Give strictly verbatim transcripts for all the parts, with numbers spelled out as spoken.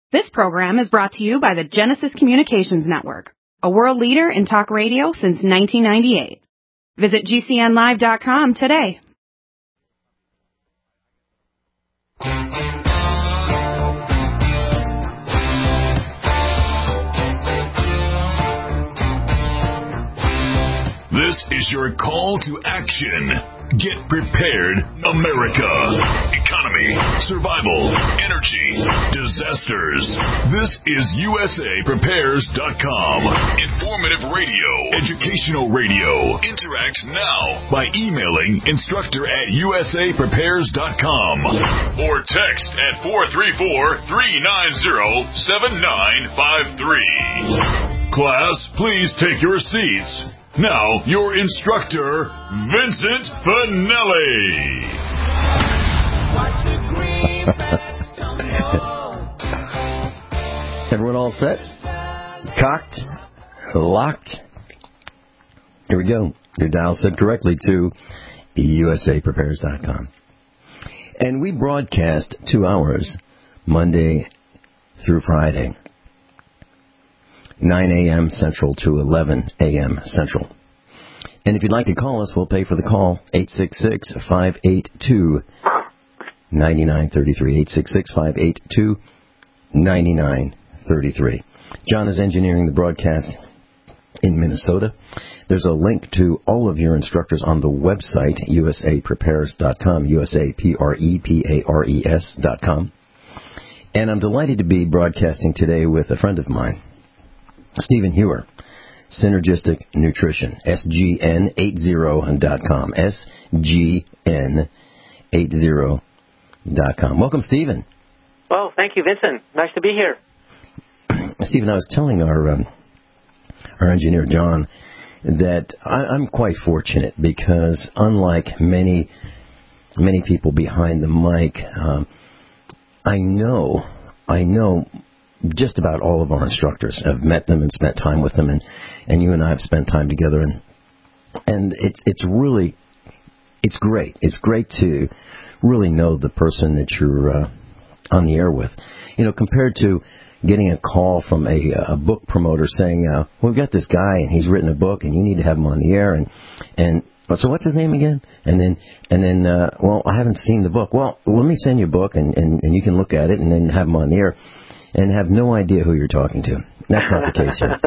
This program is brought to you by the Genesis Communications Network, a world leader in talk radio since nineteen ninety-eight. Visit G C N live dot com today. This is your call to action. Get prepared, America. Economy, survival, energy, disasters. This is U S A Prepares dot com. Informative radio, educational radio. Interact now by emailing instructor at U S A Prepares dot com or text at four three four, three nine zero, seven nine five three. Class, please take your seats. Now, your instructor, Vincent Finelli. Everyone all set? Cocked? Locked? Here we go. Your dial set correctly to U S A Prepares dot com. And we broadcast two hours, Monday through Friday. nine a.m. Central to eleven a.m. Central. And if you'd like to call us, we'll pay for the call. eight six six, five eight two, nine nine three three. eight six six, five eight two, nine nine three three. John is engineering the broadcast in Minnesota. There's a link to all of your instructors on the website, U S A Prepares dot com, U S A P R E P A R E S dot com. And I'm delighted to be broadcasting today with a friend of mine, Stephen Hewer, Synergistic Nutrition, S G N eighty dot com, S G N eighty dot com. Welcome, Stephen. Well, thank you, Vincent. Nice to be here. Stephen, I was telling our um, our engineer, John, that I, I'm quite fortunate because unlike many, many people behind the mic, um, I know, I know just about all of our instructors. I've met them and spent time with them, and, and you and I have spent time together, and and it's it's really it's great. It's great to really know the person that you're uh, on the air with. You know, compared to getting a call from a, a book promoter saying, uh, "We've got this guy, and he's written a book, and you need to have him on the air," and and so what's his name again? And then and then uh, well, I haven't seen the book. Well, let me send you a book, and, and, and you can look at it, and then have him on the air. And have no idea who you're talking to. That's not the case here.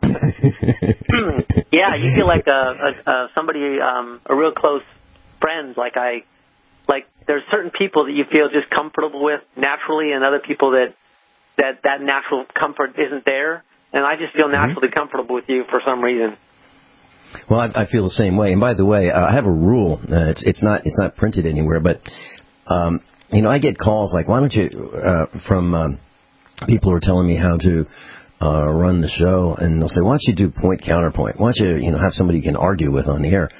Yeah, you feel like a, a, a somebody, um, a real close friend. Like I, like there's certain people that you feel just comfortable with naturally, and other people that that that natural comfort isn't there. And I just feel naturally mm-hmm. comfortable with you for some reason. Well, I, I feel the same way. And by the way, uh, I have a rule. Uh, it's it's not it's not printed anywhere, but um, you know, I get calls like, "Why don't you uh, from." Um, People are telling me how to uh, run the show, and they'll say, "Why don't you do point counterpoint? Why don't you, you know, have somebody you can argue with on the air?"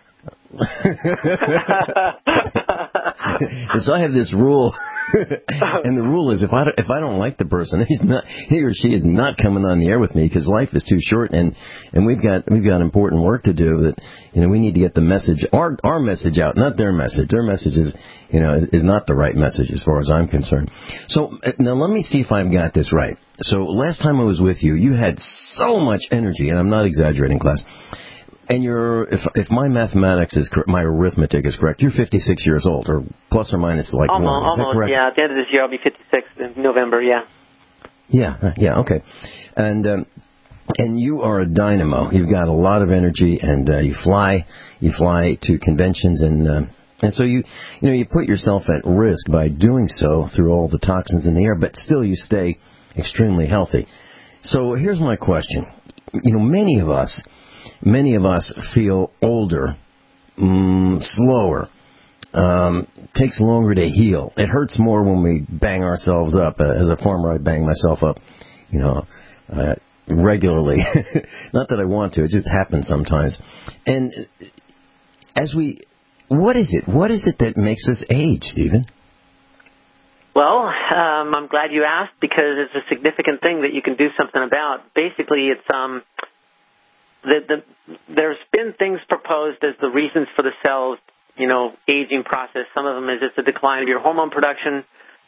And so I have this rule, and the rule is if I don't, if I don't like the person, he's not he or she is not coming on the air with me because life is too short, and, and we've got we've got important work to do. That you know we need to get the message our our message out, not their message. Their message is you know is not the right message as far as I'm concerned. So now let me see if I've got this right. So last time I was with you, you had so much energy, and I'm not exaggerating, class. And you're, if if my mathematics is correct, my arithmetic is correct, you're fifty-six years old, or plus or minus like almost, one. Is that almost, correct? Yeah. At the end of this year, I'll be fifty-six in November. Yeah. Yeah. Yeah. Okay. And um, and you are a dynamo. You've got a lot of energy, and uh, you fly. You fly to conventions, and uh, and so you you know you put yourself at risk by doing so through all the toxins in the air, but still you stay extremely healthy. So here's my question. You know, many of us. Many of us feel older, mm, slower, um, takes longer to heal. It hurts more when we bang ourselves up. Uh, as a farmer, I bang myself up, you know, uh, regularly. Not that I want to, it just happens sometimes. And as we, what is it? What is it that makes us age, Stephen? Well, um, I'm glad you asked because it's a significant thing that you can do something about. Basically, it's um. The, the, there's been things proposed as the reasons for the cell's, you know, aging process. Some of them is it's a decline of your hormone production.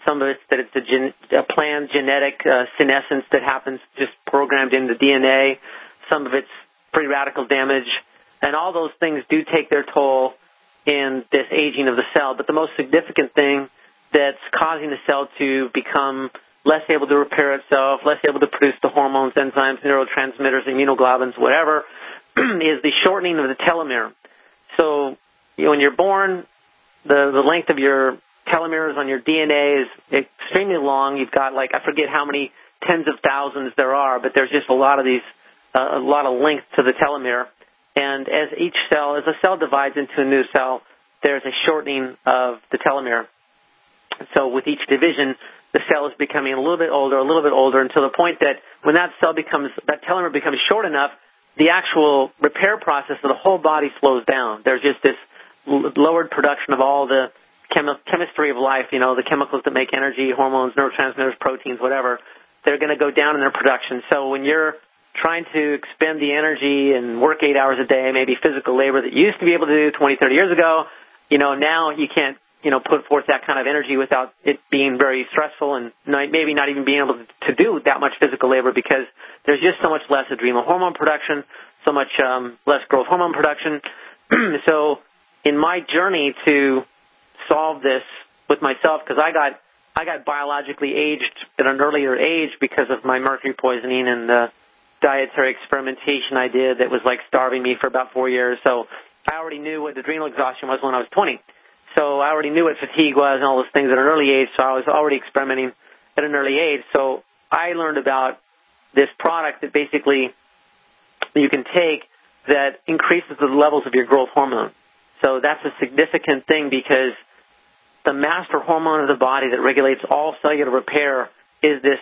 Some of it's that it's a, gen- a planned genetic uh, senescence that happens just programmed into D N A. Some of it's free radical damage. And all those things do take their toll in this aging of the cell. But the most significant thing that's causing the cell to become less able to repair itself, less able to produce the hormones, enzymes, neurotransmitters, immunoglobulins, whatever, is the shortening of the telomere. So you know, when you're born, the, the length of your telomeres on your D N A is extremely long. You've got, like, I forget how many tens of thousands there are, but there's just a lot of these, uh, a lot of length to the telomere. And as each cell, as a cell divides into a new cell, there's a shortening of the telomere. So with each division, the cell is becoming a little bit older, a little bit older, until the point that when that cell becomes, that telomere becomes short enough, the actual repair process of the whole body slows down. There's just this lowered production of all the chemi- chemistry of life, you know, the chemicals that make energy, hormones, neurotransmitters, proteins, whatever. They're going to go down in their production. So when you're trying to expend the energy and work eight hours a day, maybe physical labor that you used to be able to do twenty, thirty years ago, you know, now you can't, you know, put forth that kind of energy without it being very stressful and not, maybe not even being able to do that much physical labor, because there's just so much less adrenal hormone production, so much um, less growth hormone production. So in my journey to solve this with myself, because I got I got biologically aged at an earlier age because of my mercury poisoning and the dietary experimentation I did that was like starving me for about four years. So I already knew what adrenal exhaustion was when I was twenty. So I already knew what fatigue was and all those things at an early age, so I was already experimenting at an early age. So I learned about this product that basically you can take that increases the levels of your growth hormone. So that's a significant thing, because the master hormone of the body that regulates all cellular repair is this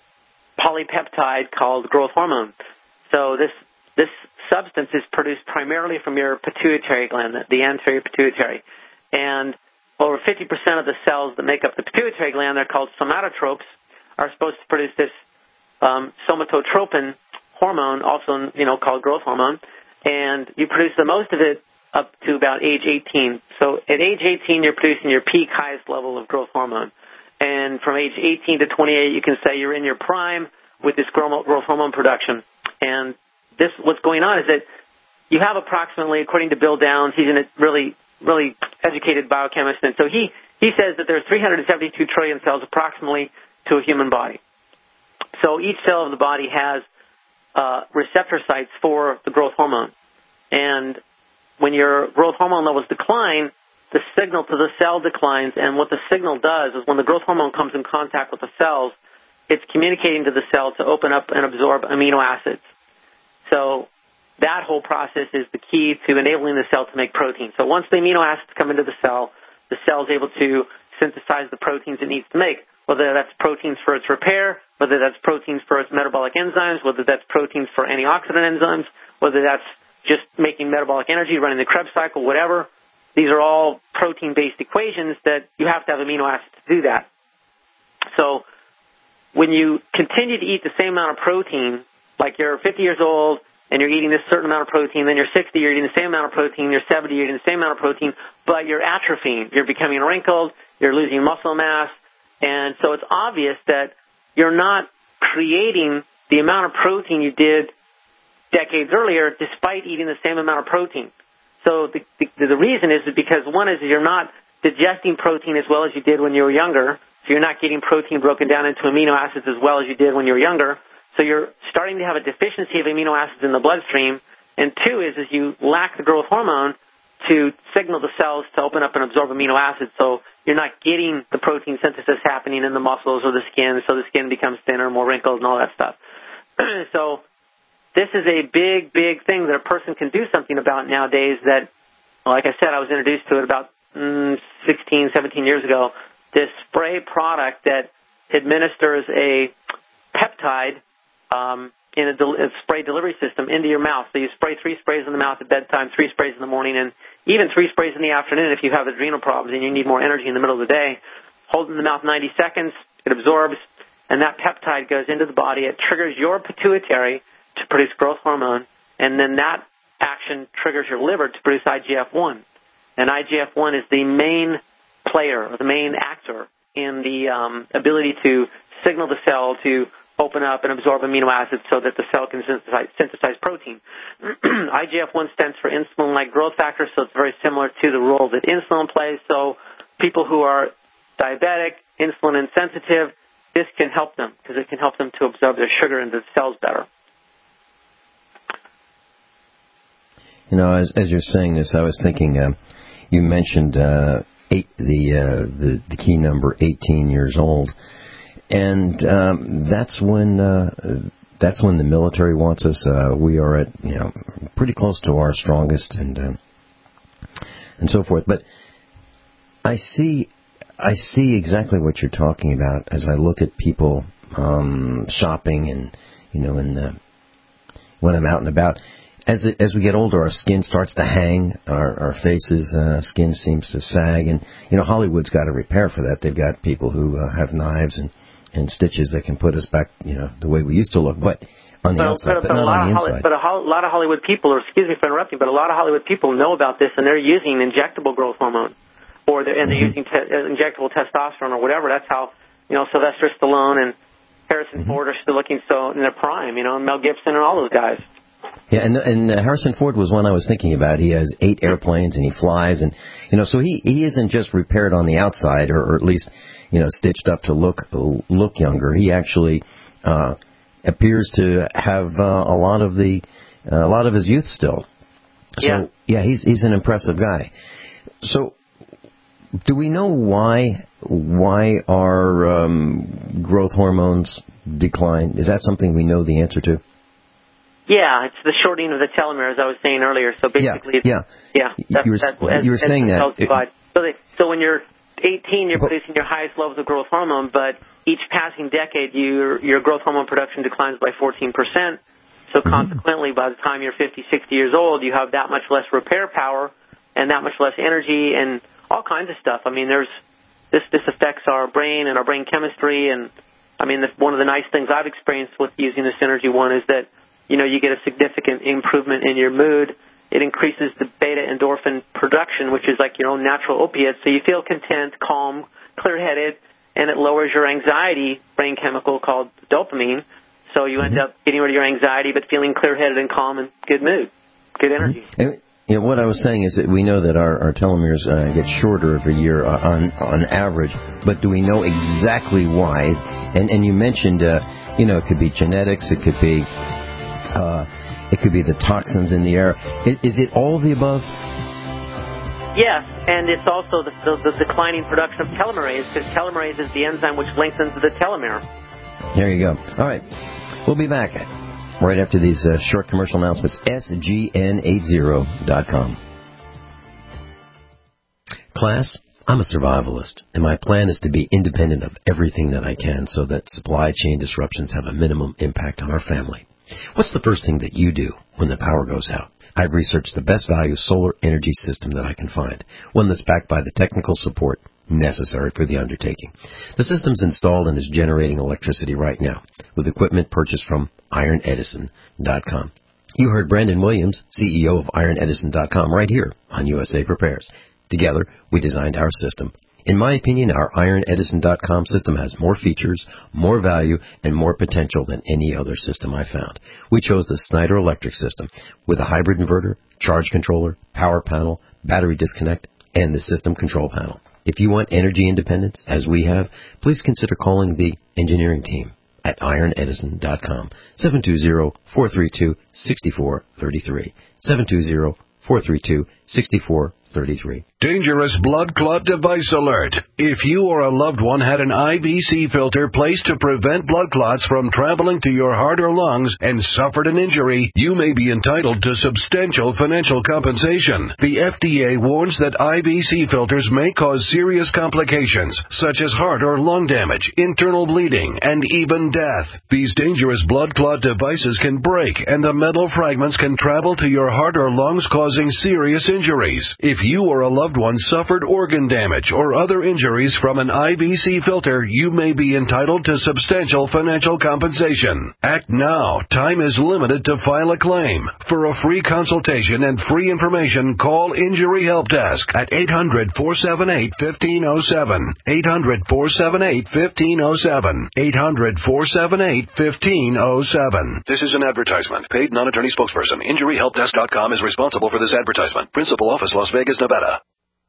polypeptide called growth hormone. So this this substance is produced primarily from your pituitary gland, the anterior pituitary. And over fifty percent of the cells that make up the pituitary gland, they're called somatotropes, are supposed to produce this um, somatotropin hormone, also you know called growth hormone. And you produce the most of it up to about age eighteen. So at age eighteen, you're producing your peak highest level of growth hormone. And from age eighteen to twenty-eight, you can say you're in your prime with this growth hormone production. And this, what's going on is that you have approximately, according to Bill Downs, he's a really, really educated biochemist, and so he, he says that there's three hundred seventy-two trillion cells approximately to a human body. So each cell of the body has uh, receptor sites for the growth hormone. And when your growth hormone levels decline, the signal to the cell declines, and what the signal does is when the growth hormone comes in contact with the cells, it's communicating to the cell to open up and absorb amino acids. So that whole process is the key to enabling the cell to make protein. So once the amino acids come into the cell, the cell is able to synthesize the proteins it needs to make, whether that's proteins for its repair, whether that's proteins for its metabolic enzymes, whether that's proteins for antioxidant enzymes, whether that's just making metabolic energy, running the Krebs cycle, whatever. These are all protein-based equations that you have to have amino acids to do that. So when you continue to eat the same amount of protein, like you're fifty years old and you're eating this certain amount of protein, then you're sixty, you're eating the same amount of protein, you're seventy, you're eating the same amount of protein, but you're atrophying, you're becoming wrinkled, you're losing muscle mass, and so it's obvious that you're not creating the amount of protein you did decades earlier despite eating the same amount of protein. So the, the, the reason is because, one is you're not digesting protein as well as you did when you were younger, so you're not getting protein broken down into amino acids as well as you did when you were younger, so you're starting to have a deficiency of amino acids in the bloodstream. And two is, is you lack the growth hormone to signal the cells to open up and absorb amino acids, so you're not getting the protein synthesis happening in the muscles or the skin, so the skin becomes thinner, more wrinkled, and all that stuff. So this is a big, big thing that a person can do something about nowadays that, like I said, I was introduced to it about mm, sixteen, seventeen years ago. This spray product that administers a peptide um, in a, del- a spray delivery system into your mouth. So you spray three sprays in the mouth at bedtime, three sprays in the morning, and even three sprays in the afternoon if you have adrenal problems and you need more energy in the middle of the day. Hold it in the mouth ninety seconds, it absorbs, and that peptide goes into the body. It triggers your pituitary to produce growth hormone, and then that action triggers your liver to produce I G F one. And I G F one is the main player, or the main actor in the um, ability to signal the cell to open up and absorb amino acids so that the cell can synthesize, synthesize protein. I G F one stands for insulin-like growth factor, so it's very similar to the role that insulin plays. So people who are diabetic, insulin insensitive, this can help them because it can help them to absorb their sugar into the cells better. You know, as, as you're saying this, I was thinking, uh, you mentioned uh, eight, the, uh, the the key number, eighteen years old, and um, that's when uh, that's when the military wants us. Uh, we are at you know pretty close to our strongest, and uh, and so forth. But I see I see exactly what you're talking about as I look at people um, shopping, and you know, in the, when I'm out and about. As the, as we get older, our skin starts to hang, our, our faces, uh, skin seems to sag, and, you know, Hollywood's got to repair for that. They've got people who uh, have knives and, and stitches that can put us back, you know, the way we used to look, but on the but, outside, but, but, but not on the Holly, inside. But a ho- lot of Hollywood people, or excuse me for interrupting, but a lot of Hollywood people know about this, and they're using injectable growth hormone, or they're, and they're mm-hmm. using te- injectable testosterone or whatever. That's how, you know, Sylvester Stallone and Harrison mm-hmm. Ford are still looking so in their prime, you know, and Mel Gibson and all those guys. Yeah, and, and uh, Harrison Ford was one I was thinking about. He has eight airplanes and he flies, and you know, so he he isn't just repaired on the outside, or, or at least you know stitched up to look look younger. He actually uh, appears to have uh, a lot of the uh, a lot of his youth still. So yeah, yeah, he's he's an impressive guy. So, do we know why why our um, growth hormones decline? Is that something we know the answer to? Yeah, it's the shortening of the telomere, as I was saying earlier. So basically, yeah, yeah, yeah that's, you were, that's, as, you were as saying that. It, so, they, so when you're eighteen, you're producing your highest levels of growth hormone, but each passing decade, your your growth hormone production declines by fourteen percent. So mm-hmm. consequently, by the time you're fifty, sixty years old, you have that much less repair power and that much less energy and all kinds of stuff. I mean, there's this this affects our brain and our brain chemistry, and I mean, the, one of the nice things I've experienced with using this Energy One is that you know, you get a significant improvement in your mood. It increases the beta-endorphin production, which is like your own natural opiate. So you feel content, calm, clear-headed, and it lowers your anxiety brain chemical called dopamine. So you end mm-hmm. up getting rid of your anxiety but feeling clear-headed and calm and good mood, good energy. Mm-hmm. And, you know, what I was saying is that we know that our, our telomeres uh, get shorter every year uh, on on average, but do we know exactly why? And, and you mentioned, uh, you know, it could be genetics, it could be... Uh, it could be the toxins in the air. Is, is it all of the above? Yes, and it's also the, the, the declining production of telomerase, because telomerase is the enzyme which lengthens the telomere. There you go. All right. We'll be back right after these uh, short commercial announcements. S G N eighty dot com. Class, I'm a survivalist, and my plan is to be independent of everything that I can so that supply chain disruptions have a minimum impact on our family. What's the first thing that you do when the power goes out? I've researched the best value solar energy system that I can find, one that's backed by the technical support necessary for the undertaking. The system's installed and is generating electricity right now with equipment purchased from iron edison dot com. You heard Brandon Williams, C E O of iron edison dot com, right here on U S A Prepares. Together, we designed our system. In my opinion, our iron edison dot com system has more features, more value, and more potential than any other system I found. We chose the Snyder Electric system with a hybrid inverter, charge controller, power panel, battery disconnect, and the system control panel. If you want energy independence, as we have, please consider calling the engineering team at iron edison dot com, seven two zero, four three two, six four three three, seven two zero, four three two, six four three three. Dangerous blood clot device alert. If you or a loved one had an I V C filter placed to prevent blood clots from traveling to your heart or lungs and suffered an injury, you may be entitled to substantial financial compensation. The F D A warns that I V C filters may cause serious complications, such as heart or lung damage, internal bleeding, and even death. These dangerous blood clot devices can break, and the metal fragments can travel to your heart or lungs, causing serious injuries. If you or a loved one suffered organ damage or other injuries from an I B C filter, you may be entitled to substantial financial compensation. Act now. Time is limited to file a claim. For a free consultation and free information, call Injury Help Desk at eight hundred, four seven eight, one five zero seven. eight hundred, four seven eight, one five zero seven. eight hundred, four seven eight, one five zero seven. This is an advertisement. Paid non-attorney spokesperson. Injury Help Desk dot com is responsible for this advertisement. Principal office, Las Vegas, Nevada.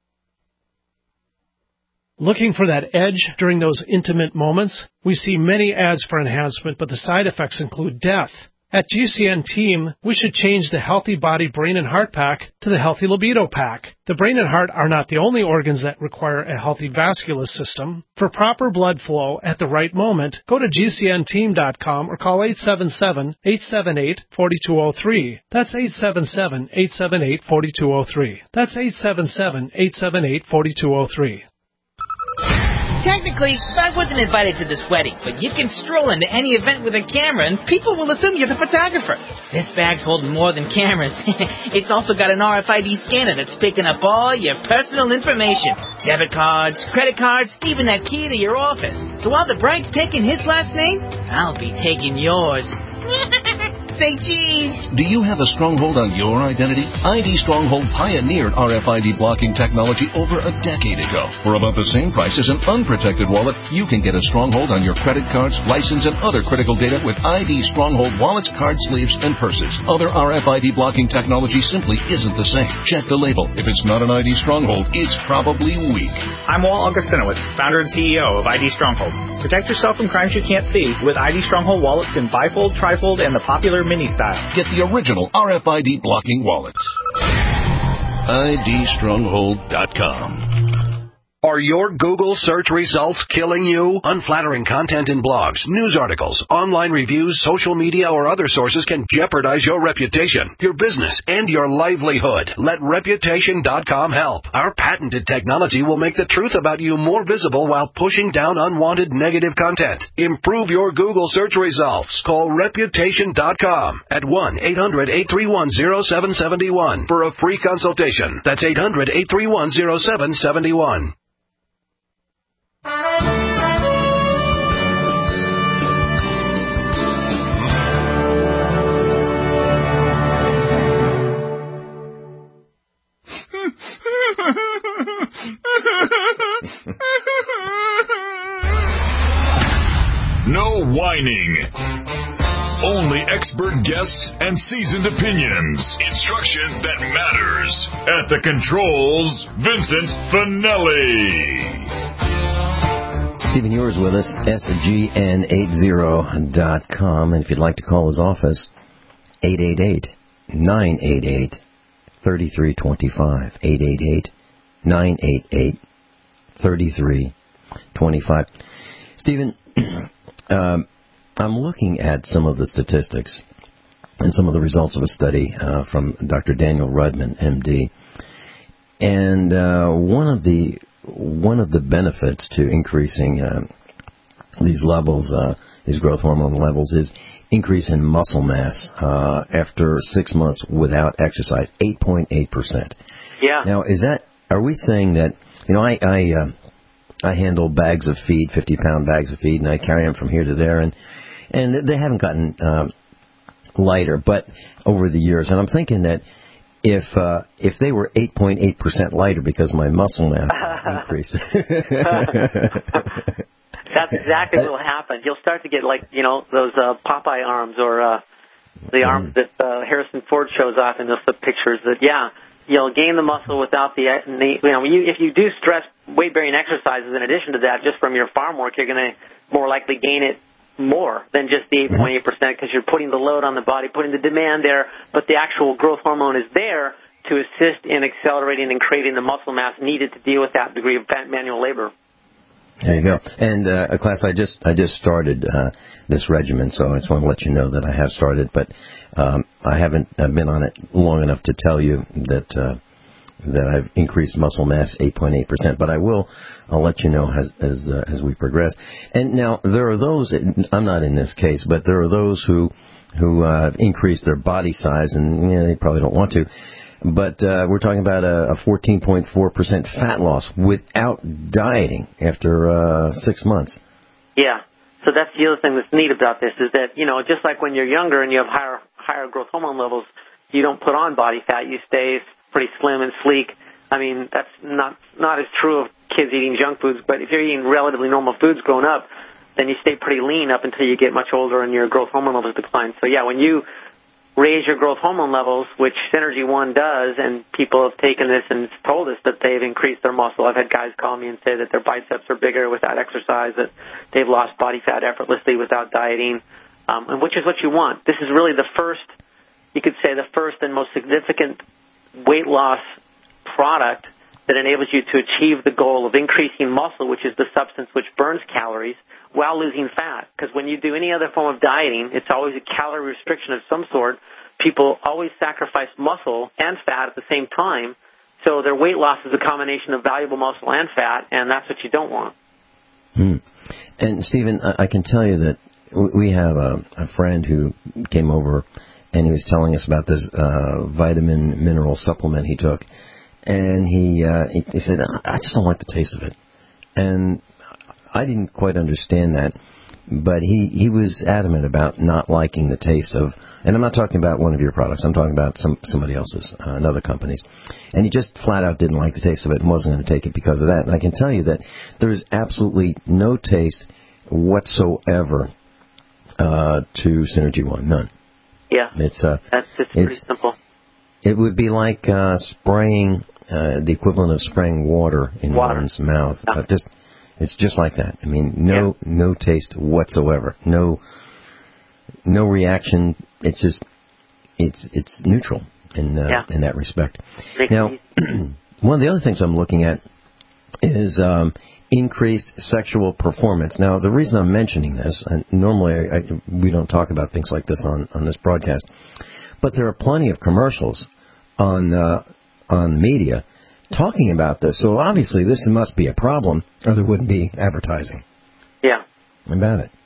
Looking for that edge during those intimate moments? We see many ads for enhancement, but the side effects include death. At G C N Team, we should change the Healthy Body, Brain, and Heart Pack to the Healthy Libido Pack. The brain and heart are not the only organs that require a healthy vascular system. For proper blood flow at the right moment, go to G C N team dot com or call eight seven seven, eight seven eight, four two zero three. That's eight seven seven, eight seven eight, four two zero three. That's eight seven seven, eight seven eight, four two zero three. Technically, I wasn't invited to this wedding, but you can stroll into any event with a camera and people will assume you're the photographer. This bag's holding more than cameras. It's also got an R F I D scanner that's picking up all your personal information. Debit cards, credit cards, even that key to your office. So while the bride's taking his last name, I'll be taking yours. Say cheese. Do you have a stronghold on your identity? I D Stronghold pioneered R F I D blocking technology over a decade ago. For about the same price as an unprotected wallet, you can get a stronghold on your credit cards, license, and other critical data with I D Stronghold wallets, card sleeves, and purses. Other R F I D blocking technology simply isn't the same. Check the label. If it's not an I D Stronghold, it's probably weak. I'm Walt Augustinowicz, founder and C E O of I D Stronghold. Protect yourself from crimes you can't see with I D Stronghold wallets in bifold, trifold, and the popular mini style. Get the original R F I D blocking wallets. I D stronghold dot com. Are your Google search results killing you? Unflattering content in blogs, news articles, online reviews, social media, or other sources can jeopardize your reputation, your business, and your livelihood. Let Reputation dot com help. Our patented technology will make the truth about you more visible while pushing down unwanted negative content. Improve your Google search results. Call Reputation dot com at one eight hundred, eight three one, zero seven seven one for a free consultation. That's eight hundred, eight three one, zero seven seven one. No whining. Only expert guests and seasoned opinions. Instruction that matters. At the controls, Vincent Finelli. Stephen Ewers with us, S G N eighty dot com. And if you'd like to call his office, eight eight eight, nine eight eight, three three two five. eight eight eight, nine eight eight, three three two five. Stephen, um, I'm looking at some of the statistics and some of the results of a study uh, from Doctor Daniel Rudman, M D. And uh, one of the one of the benefits to increasing uh, these levels, uh, these growth hormone levels, is increase in muscle mass uh, after six months without exercise, eight point eight percent. Yeah. Now, is that? Are we saying that? You know, I I, uh, I handle bags of feed, fifty pound bags of feed, and I carry them from here to there, and and they haven't gotten um, lighter, but over the years, and I'm thinking that. If uh, if they were eight point eight percent lighter because my muscle mass increased. That's exactly what will happen. You'll start to get like, you know, those uh, Popeye arms or uh, the arms that uh, Harrison Ford shows off in those pictures. That, yeah, you'll gain the muscle without the, the you know, you, if you do stress weight-bearing exercises in addition to that, just from your farm work, you're going to more likely gain it more than just the eight point eight percent because you're putting the load on the body, putting the demand there, but the actual growth hormone is there to assist in accelerating and creating the muscle mass needed to deal with that degree of manual labor. There you go. And, uh, class, I just I just started uh, this regimen, so I just want to let you know that I have started, but um, I haven't uh, been on it long enough to tell you that uh, that I've increased muscle mass eight point eight percent, but I will, I'll let you know as as, uh, as we progress. And now, there are those, I'm not in this case, but there are those who who uh, increase their body size, and you know, they probably don't want to, But uh, we're talking about a, a fourteen point four percent fat loss without dieting after uh, six months. Yeah. So that's the other thing that's neat about this is that, you know, just like when you're younger and you have higher higher growth hormone levels, you don't put on body fat. You stay pretty slim and sleek. I mean, that's not not as true of kids eating junk foods, but if you're eating relatively normal foods growing up, then you stay pretty lean up until you get much older and your growth hormone levels decline. So, yeah, when you raise your growth hormone levels, which Synergy One does, and people have taken this and told us that they've increased their muscle. I've had guys call me and say that their biceps are bigger without exercise, that they've lost body fat effortlessly without dieting, um, and which is what you want. This is really the first, you could say, the first and most significant weight loss product that enables you to achieve the goal of increasing muscle, which is the substance which burns calories, while losing fat. Because when you do any other form of dieting, it's always a calorie restriction of some sort. People always sacrifice muscle and fat at the same time, so their weight loss is a combination of valuable muscle and fat, and that's what you don't want. Hmm. And, Stephen, I can tell you that we have a, a friend who came over, and he was telling us about this uh, vitamin mineral supplement he took. And he, uh, he he said, I just don't like the taste of it. And I didn't quite understand that. But he, he was adamant about not liking the taste of, and I'm not talking about one of your products. I'm talking about some somebody else's, uh, another company's. And he just flat out didn't like the taste of it and wasn't going to take it because of that. And I can tell you that there is absolutely no taste whatsoever uh, to Synergy One. None. Yeah. It's, uh, That's just pretty it's, simple. It would be like uh, spraying, uh, the equivalent of spraying water in water. one's mouth. Yeah. Uh, just, it's just like that. I mean, no, yeah. no taste whatsoever. No, no reaction. It's just, it's it's neutral in uh, yeah. in that respect. Makes now, one of the other things I'm looking at is um, increased sexual performance. Now, the reason I'm mentioning this, and normally I, I, we don't talk about things like this on, on this broadcast, but there are plenty of commercials on uh, on media talking about this. So obviously this must be a problem, or there wouldn't be advertising. Yeah. About it.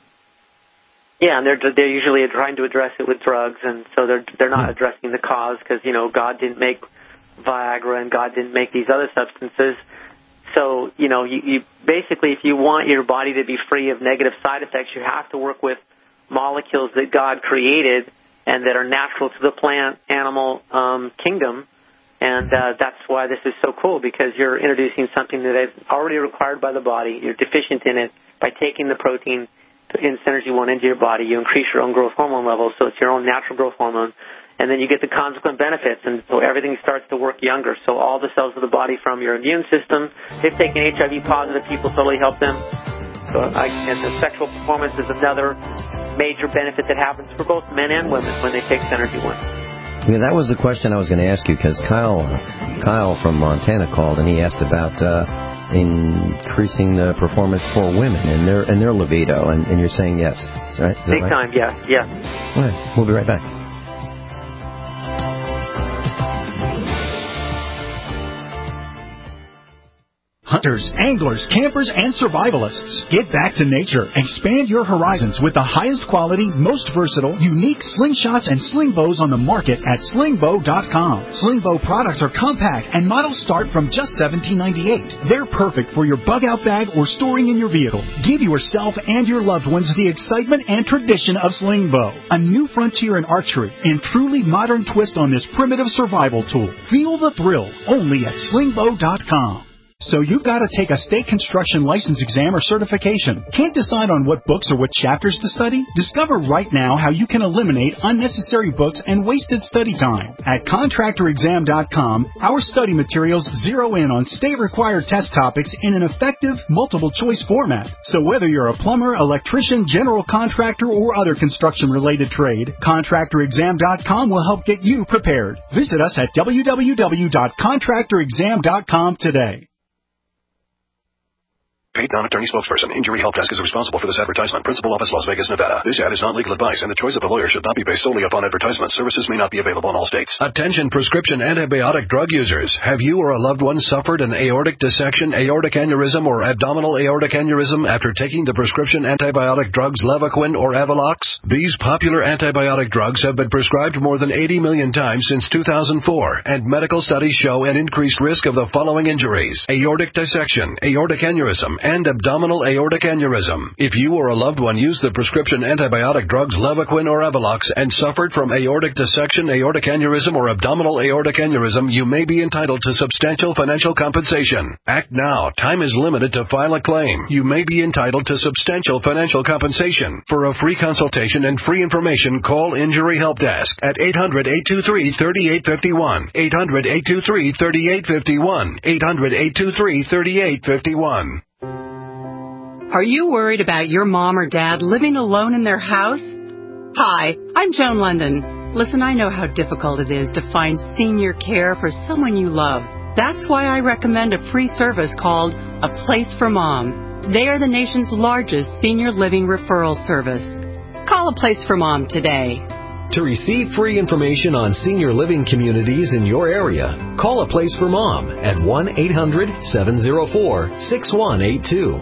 Yeah, and they're they're usually trying to address it with drugs, and so they're they're not yeah. addressing the cause because you know God didn't make Viagra and God didn't make these other substances. So you know you, you basically, if you want your body to be free of negative side effects, you have to work with molecules that God created and that are natural to the plant animal um, kingdom. And uh, that's why this is so cool, because you're introducing something that is already required by the body. You're deficient in it. By taking the protein in Synergy One into your body, you increase your own growth hormone levels, so it's your own natural growth hormone. And then you get the consequent benefits, and so everything starts to work younger. So all the cells of the body, from your immune system, they've taken H I V-positive people, totally help them. So, I, and the sexual performance is another major benefit that happens for both men and women when they take Synergy One. Yeah, that was the question I was going to ask you, because Kyle, Kyle from Montana called and he asked about uh, increasing the performance for women and their and their libido, and, and you're saying yes, right? Is Big that right? time, yeah, yeah. All right, we'll be right back. Hunters, anglers, campers, and survivalists. Get back to nature. Expand your horizons with the highest quality, most versatile, unique slingshots and sling bows on the market at sling bow dot com. Sling bow products are compact and models start from just seventeen ninety-eight. They're perfect for your bug out bag or storing in your vehicle. Give yourself and your loved ones the excitement and tradition of sling bow. A new frontier in archery and truly modern twist on this primitive survival tool. Feel the thrill only at sling bow dot com. So you've got to take a state construction license exam or certification. Can't decide on what books or what chapters to study? Discover right now how you can eliminate unnecessary books and wasted study time. At contractor exam dot com, our study materials zero in on state-required test topics in an effective, multiple-choice format. So whether you're a plumber, electrician, general contractor, or other construction-related trade, contractor exam dot com will help get you prepared. Visit us at w w w dot contractor exam dot com today. Paid non-attorney spokesperson. Injury Help Desk is responsible for this advertisement. Principal office, Las Vegas, Nevada. This ad is not legal advice, and the choice of a lawyer should not be based solely upon advertisement. Services may not be available in all states. Attention prescription antibiotic drug users. Have you or a loved one suffered an aortic dissection, aortic aneurysm, or abdominal aortic aneurysm after taking the prescription antibiotic drugs Levaquin or Avelox? These popular antibiotic drugs have been prescribed more than eighty million times since two thousand four, and medical studies show an increased risk of the following injuries: aortic dissection, aortic aneurysm, and abdominal aortic aneurysm. If you or a loved one used the prescription antibiotic drugs Levaquin or Avelox and suffered from aortic dissection, aortic aneurysm, or abdominal aortic aneurysm, you may be entitled to substantial financial compensation. Act now. Time is limited to file a claim. You may be entitled to substantial financial compensation. For a free consultation and free information, call Injury Help Desk at eight hundred, eight two three, three eight five one, eight hundred, eight two three, three eight five one, eight hundred, eight two three, three eight five one. Are you worried about your mom or dad living alone in their house? Hi, I'm Joan London. Listen, I know how difficult it is to find senior care for someone you love. That's why I recommend a free service called A Place for Mom. They are the nation's largest senior living referral service. Call A Place for Mom today. To receive free information on senior living communities in your area, call A Place for Mom at one eight hundred, seven oh four, six one eight two.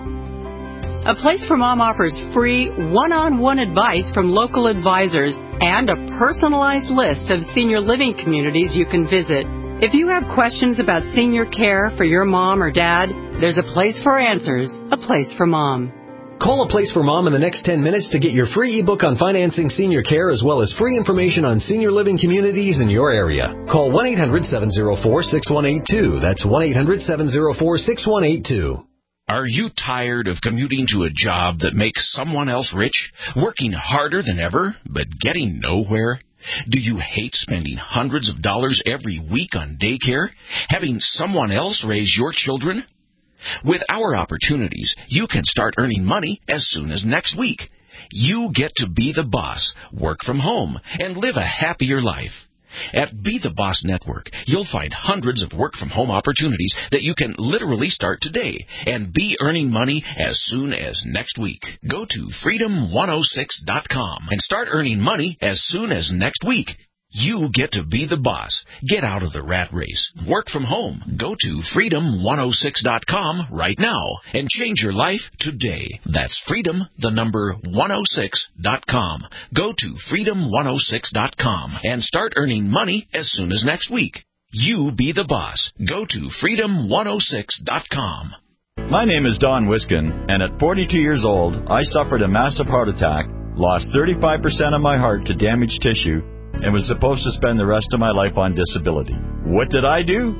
A Place for Mom offers free one-on-one advice from local advisors and a personalized list of senior living communities you can visit. If you have questions about senior care for your mom or dad, there's a place for answers, A Place for Mom. Call A Place for Mom in the next ten minutes to get your free ebook on financing senior care as well as free information on senior living communities in your area. Call one eight hundred, seven oh four, six one eight two. That's one eight hundred, seven oh four, six one eight two. Are you tired of commuting to a job that makes someone else rich, working harder than ever, but getting nowhere? Do you hate spending hundreds of dollars every week on daycare, having someone else raise your children? With our opportunities, you can start earning money as soon as next week. You get to be the boss, work from home, and live a happier life. At Be the Boss Network, you'll find hundreds of work-from-home opportunities that you can literally start today and be earning money as soon as next week. Go to freedom one oh six dot com and start earning money as soon as next week. You get to be the boss. Get out of the rat race. Work from home. Go to freedom one oh six dot com right now and change your life today. That's freedom, the number one oh six dot com. Go to freedom one oh six dot com and start earning money as soon as next week. You be the boss. Go to freedom one oh six dot com. My name is Don Wiskin, and at forty-two years old, I suffered a massive heart attack, lost thirty-five percent of my heart to damaged tissue, and was supposed to spend the rest of my life on disability. What did I do?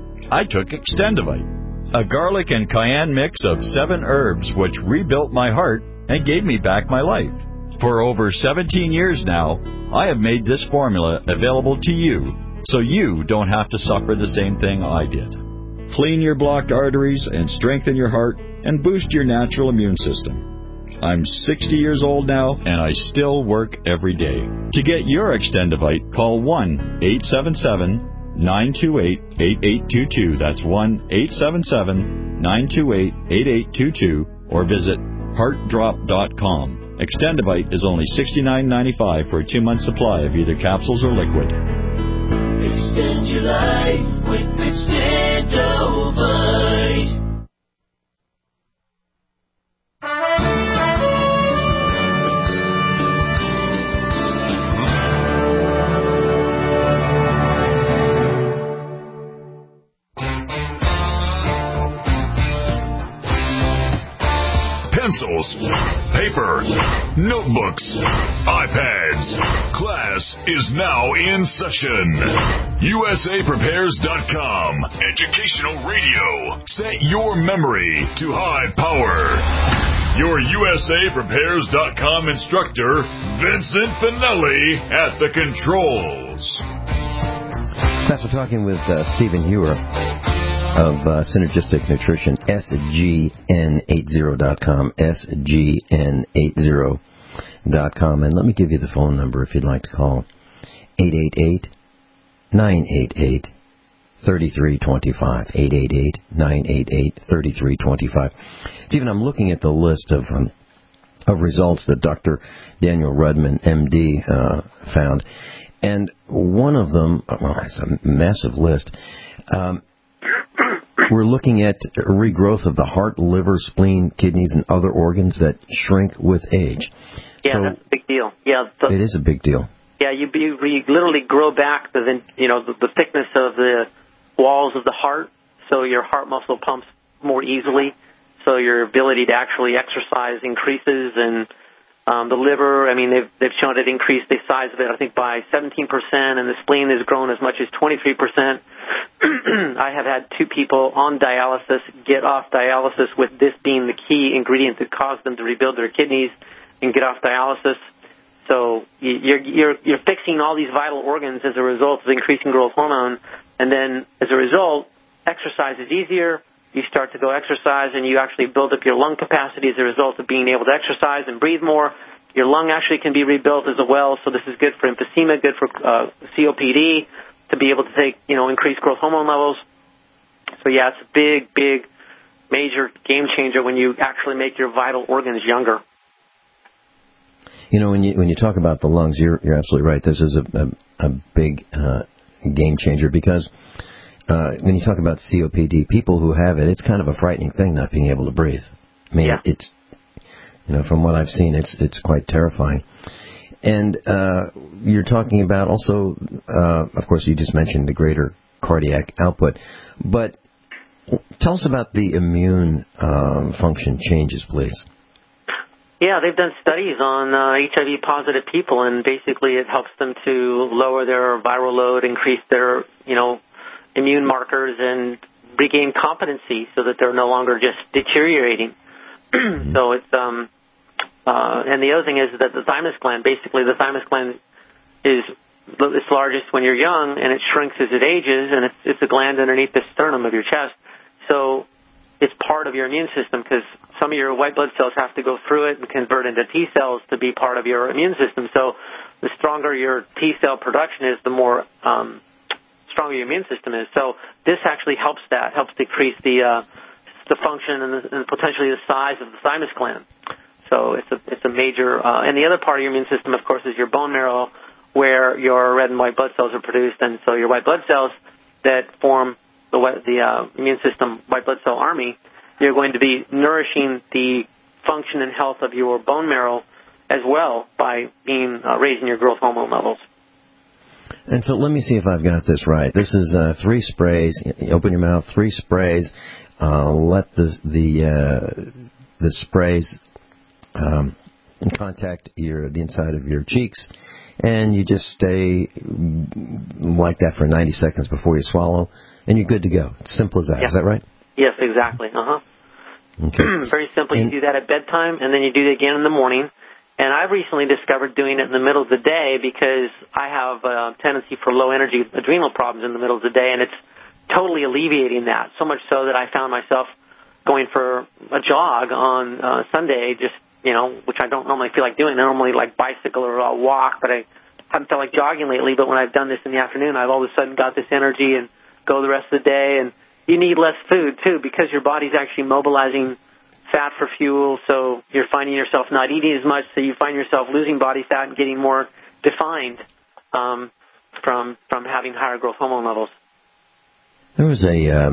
I took Extendivite, a garlic and cayenne mix of seven herbs which rebuilt my heart and gave me back my life. For over seventeen years now, I have made this formula available to you so you don't have to suffer the same thing I did. Clean your blocked arteries and strengthen your heart and boost your natural immune system. I'm sixty years old now, and I still work every day. To get your Extendivite, call one eight seven seven, nine two eight, eight eight two two. That's one eight seven seven, nine two eight, eight eight two two, or visit heart drop dot com. Extendivite is only sixty-nine ninety-five for a two-month supply of either capsules or liquid. Extend your life with Extendivite. Pencils, paper, notebooks, iPads. Class is now in session. U S A Prepares dot com. Educational radio. Set your memory to high power. Your U S A Prepares dot com instructor, Vincent Finelli, at the controls. Class, we're talking with uh, Stephen Hewer of uh, Synergistic Nutrition, S G N eighty dot com, S G N eighty dot com. And let me give you the phone number if you'd like to call, eight eight eight, nine eight eight, thirty-three twenty-five. eight eight eight, nine eight eight, thirty-three twenty-five. Stephen, I'm looking at the list of um, of results that Doctor Daniel Rudman, M D, uh, found. And one of them, well, it's a massive list. Um, we're looking at regrowth of the heart, liver, spleen, kidneys, and other organs that shrink with age. Yeah, so that's a big deal. Yeah, the, it is a big deal. Yeah, you, you, you literally grow back the you know the, the thickness of the walls of the heart, so your heart muscle pumps more easily, so your ability to actually exercise increases, and um, the liver, I mean, they've they've shown it increased the size of it, I think, by seventeen percent, and the spleen has grown as much as twenty-three percent. I have had two people on dialysis get off dialysis with this being the key ingredient that caused them to rebuild their kidneys and get off dialysis. So you're you're you're fixing all these vital organs as a result of increasing growth hormone, and then as a result, exercise is easier. You start to go exercise, and you actually build up your lung capacity as a result of being able to exercise and breathe more. Your lung actually can be rebuilt as well, so this is good for emphysema, good for uh, C O P D, to be able to take, you know, increase growth hormone levels. So, yeah, it's a big, big, major game changer when you actually make your vital organs younger. You know, when you when you talk about the lungs, you're you're absolutely right. This is a a, a big uh, game changer because uh, when you talk about C O P D, people who have it, it's kind of a frightening thing not being able to breathe. I mean, yeah. it's you know, from what I've seen, it's it's quite terrifying. And uh, you're talking about also, uh, of course, you just mentioned the greater cardiac output, but tell us about the immune uh, function changes, please. Yeah, they've done studies on uh, H I V-positive people, and basically it helps them to lower their viral load, increase their, you know, immune markers, and regain competency so that they're no longer just deteriorating. Mm-hmm. So it's, um, uh, and the other thing is that the thymus gland, basically the thymus gland is its largest when you're young, and it shrinks as it ages, and it's, it's a gland underneath the sternum of your chest. So it's part of your immune system because some of your white blood cells have to go through it and convert into T cells to be part of your immune system. So the stronger your T cell production is, the more um, stronger your immune system is. So this actually helps that, helps decrease the uh, the function and, the, and potentially the size of the thymus gland. So it's a it's a major. Uh, and the other part of your immune system, of course, is your bone marrow, where your red and white blood cells are produced, and so your white blood cells that form the the uh, immune system white blood cell army, you're going to be nourishing the function and health of your bone marrow as well by being uh, raising your growth hormone levels. And so let me see if I've got this right. This is uh, three sprays. You open your mouth, three sprays. Uh, let the the uh, the sprays um, contact your the inside of your cheeks, and you just stay like that for ninety seconds before you swallow, and you're good to go. Simple as that. Yeah. Is that right? Yes, exactly. Uh-huh. Okay. Very simple. You do that at bedtime, and then you do it again in the morning. And I've recently discovered doing it in the middle of the day because I have a tendency for low-energy adrenal problems in the middle of the day, and it's totally alleviating that, so much so that I found myself going for a jog on uh, Sunday, just, you know, which I don't normally feel like doing. I normally like bicycle or I'll walk, but I haven't felt like jogging lately. But when I've done this in the afternoon, I've all of a sudden got this energy and go the rest of the day. And you need less food, too, because your body's actually mobilizing fat for fuel, so you're finding yourself not eating as much, so you find yourself losing body fat and getting more defined um, from from having higher growth hormone levels. There was a uh,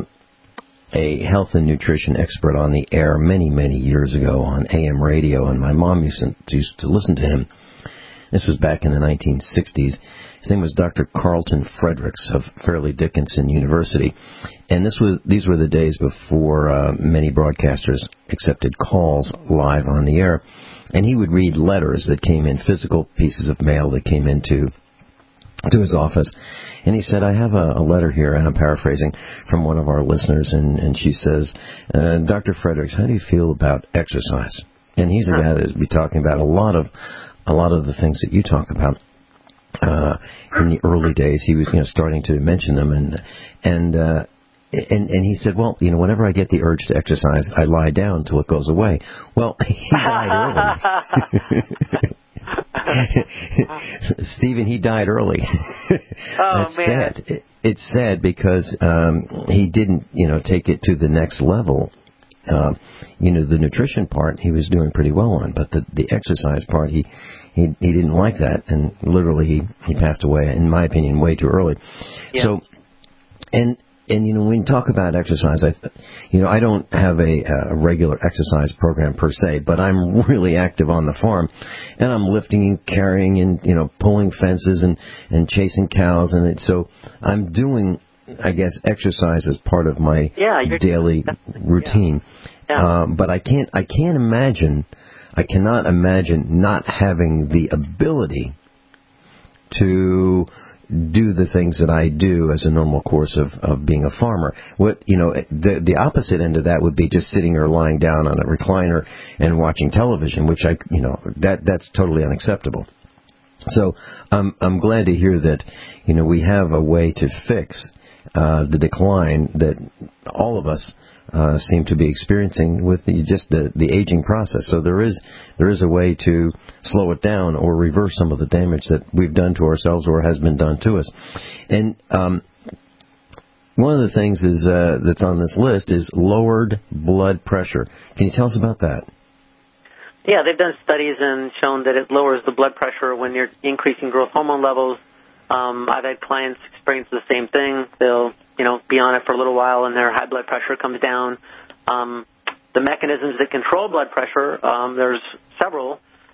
a health and nutrition expert on the air many, many years ago on A M radio, and my mom used to, used to listen to him. This was back in the nineteen sixties. His name was Doctor Carlton Fredericks of Fairleigh Dickinson University. And this was these were the days before uh, many broadcasters accepted calls live on the air. And he would read letters that came in, physical pieces of mail that came into to his office. And he said, I have a, a letter here, and I'm paraphrasing, from one of our listeners. And, and she says, uh, Doctor Fredericks, how do you feel about exercise? And he's a guy that would be talking about a lot of a lot of the things that you talk about. Uh, in the early days, he was, you know, starting to mention them, and and uh, and and he said, well, you know, whenever I get the urge to exercise, I lie down until it goes away. Well, he died early. Stephen, he died early. Oh, That's man. sad. It, it's sad because um, he didn't, you know, take it to the next level. Uh, you know, the nutrition part he was doing pretty well on, but the the exercise part he he he didn't like that, and literally he he passed away, in my opinion, way too early. Yeah. So, and. And, you know, when you talk about exercise, I, you know, I don't have a, a regular exercise program per se, but I'm really active on the farm. And I'm lifting and carrying and, you know, pulling fences and, and chasing cows. And it, so I'm doing, I guess, exercise as part of my yeah, daily routine. Yeah. Yeah. Um, but I can't, I can't imagine, I cannot imagine not having the ability to do the things that I do as a normal course of, of being a farmer. What, you know, the the opposite end of that would be just sitting or lying down on a recliner and watching television, which I, you know, that that's totally unacceptable. So I'm I'm glad to hear that, you know, we have a way to fix uh, the decline that all of us Uh, seem to be experiencing with the, just the, the aging process. So there is there is a way to slow it down or reverse some of the damage that we've done to ourselves or has been done to us. And um, one of the things is uh, that's on this list is lowered blood pressure. Can you tell us about that? Yeah, they've done studies and shown that it lowers the blood pressure when you're increasing growth hormone levels. Um, I've had clients experience the same thing. They'll, you know, be on it for a little while and their high blood pressure comes down. Um, the mechanisms that control blood pressure, um, there's several.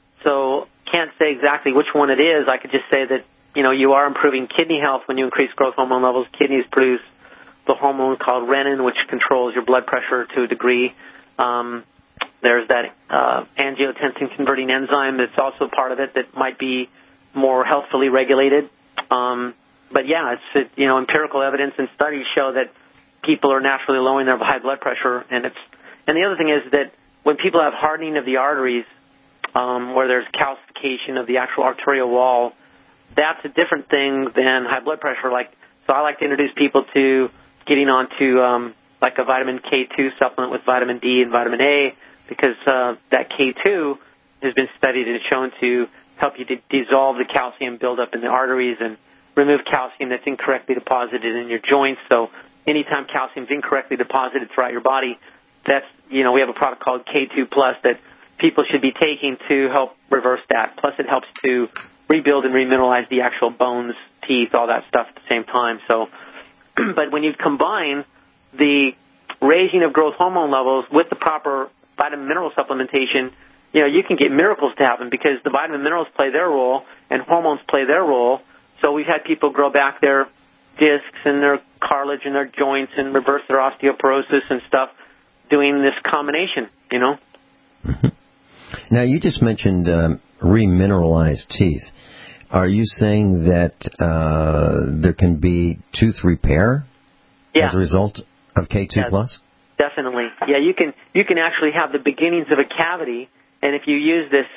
So can't say exactly which one it is. I could just say that, you know, you are improving kidney health when you increase growth hormone levels. Kidneys produce the hormone called renin, which controls your blood pressure to a degree. Um, there's that uh, angiotensin-converting enzyme that's also part of it that might be more healthfully regulated. Um, but yeah, it's, it, you know, empirical evidence and studies show that people are naturally lowering their high blood pressure. And it's, and the other thing is that when people have hardening of the arteries, um, where there's calcification of the actual arterial wall, that's a different thing than high blood pressure. Like, so I like to introduce people to getting onto, um, like a vitamin K two supplement with vitamin D and vitamin A, because, uh, that K two has been studied and shown to help you to dissolve the calcium buildup in the arteries and remove calcium that's incorrectly deposited in your joints. So anytime calcium is incorrectly deposited throughout your body, that's, you know, we have a product called K two Plus that people should be taking to help reverse that. Plus it helps to rebuild and remineralize the actual bones, teeth, all that stuff at the same time. So, but when you combine the raising of growth hormone levels with the proper vitamin mineral supplementation, you know, you can get miracles to happen because the vitamin minerals play their role and hormones play their role. So we've had people grow back their discs and their cartilage and their joints and reverse their osteoporosis and stuff doing this combination, you know. Mm-hmm. Now, you just mentioned um, remineralized teeth. Are you saying that uh, there can be tooth repair yeah. as a result of K two yeah, Plus? Definitely. Yeah, you can you can actually have the beginnings of a cavity. And if you use this,